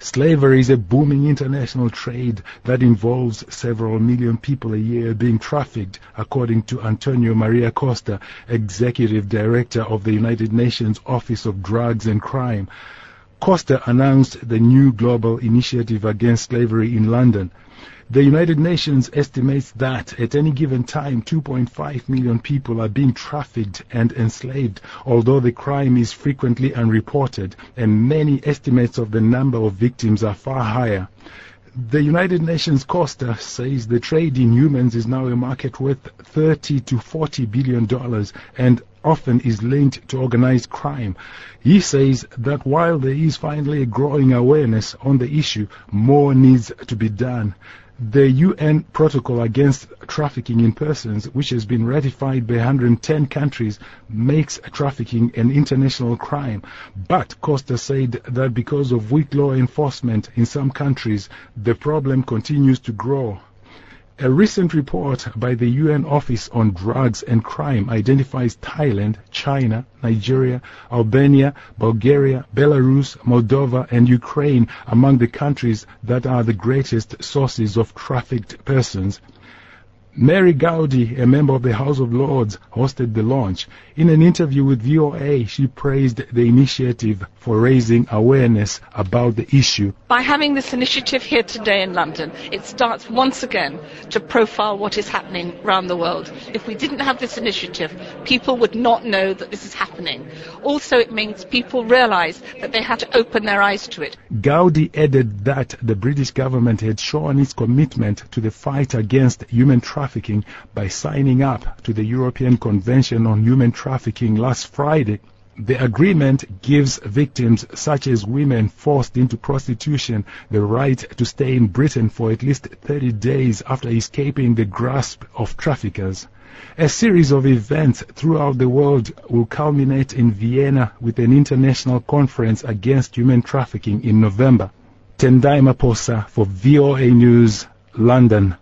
Slavery is a booming international trade that involves several million people a year being trafficked, according to Antonio Maria Costa, Executive Director of the United Nations Office of Drugs and Crime. Costa announced the new global initiative against slavery in London. The United Nations estimates that at any given time 2.5 million people are being trafficked and enslaved, although the crime is frequently unreported, and many estimates of the number of victims are far higher. The United Nations Costa says the trade in humans is now a market worth $30 to $40 billion and often is linked to organized crime. He says that while there is finally a growing awareness on the issue, more needs to be done. The UN Protocol Against Trafficking in Persons, which has been ratified by 110 countries, makes trafficking an international crime. But Costa said that because of weak law enforcement in some countries, the problem continues to grow. A recent report by the UN Office on Drugs and Crime identifies Thailand, China, Nigeria, Albania, Bulgaria, Belarus, Moldova, and Ukraine among the countries that are the greatest sources of trafficked persons. Mary Gowdy, a member of the House of Lords, hosted the launch. In an interview with VOA, she praised the initiative for raising awareness about the issue. By having this initiative here today in London, it starts once again to profile what is happening around the world. If we didn't have this initiative, people would not know that this is happening. Also, it means people realise that they have to open their eyes to it. Gowdy added that the British government had shown its commitment to the fight against human trafficking by signing up to the European Convention on Human Trafficking last Friday. The agreement gives victims such as women forced into prostitution the right to stay in Britain for at least 30 days after escaping the grasp of traffickers. A series of events throughout the world will culminate in Vienna with an international conference against human trafficking in November. Tendai Maposa for VOA News, London.